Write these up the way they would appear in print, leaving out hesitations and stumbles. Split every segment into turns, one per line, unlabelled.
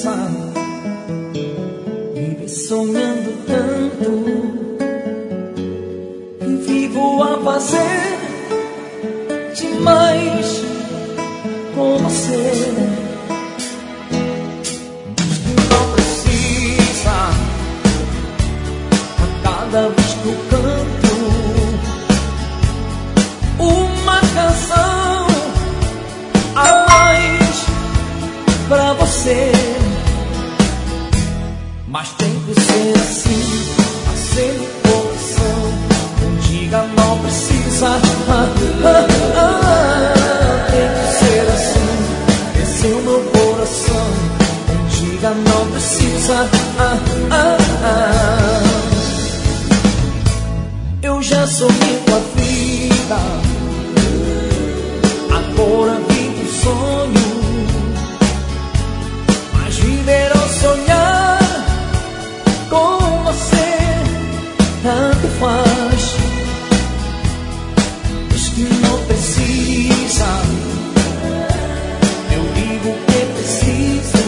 cabeça, vive sonhando tanto e vivo a fazer demais com você. Não precisa, a cada vez que eu canto uma canção a mais pra você. Mas tem que ser assim, assim no coração. Não diga não precisa. Tem que ser assim, esse é o meu coração. Não diga não precisa. Eu já sonhei com a vida, agora vivo o sonho. Mas viver ou sonhar com você tanto faz. Diz que não precisa, eu digo que preciso.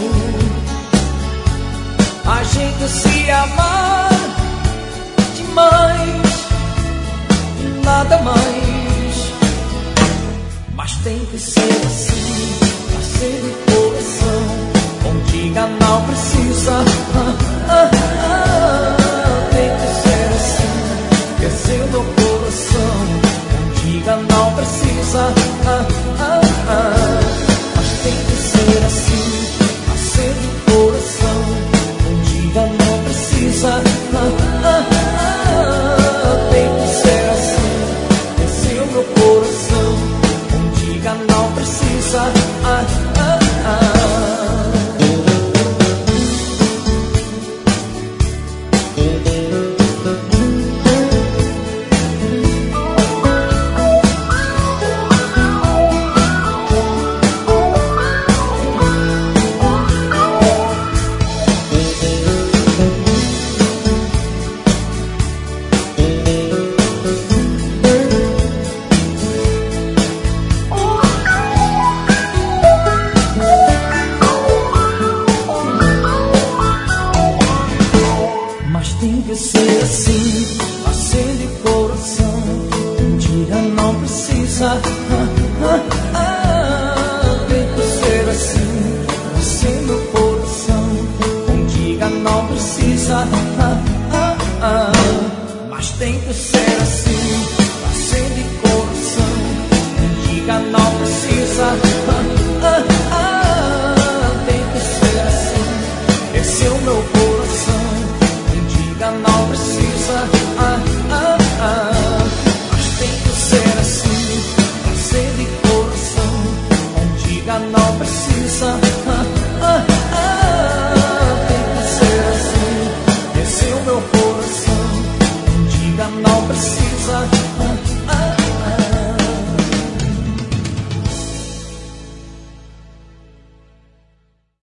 A gente se amar demais, nada mais. Mas tem que ser assim, assim de coração. Não diga não precisa. Tem que ser assim, esse é o meu coração. Não diga não precisa. Mas tem que ser assim, assim de coração. Não diga não precisa. Tem que ser assim, esse é o meu coração. Não diga não precisa. Tem que ser assim, assim de coração. Um dia não precisa. Tem que ser assim, assim no coração. Um dia não precisa. Mas tem que ser assim, assim de coração. Um dia não precisa. Tem que ser assim, esse é o meu coração. Não precisa, mas tem que ser assim, assim de coração. Não diga não precisa. Tem que ser assim, esse é o meu coração. Não diga não precisa.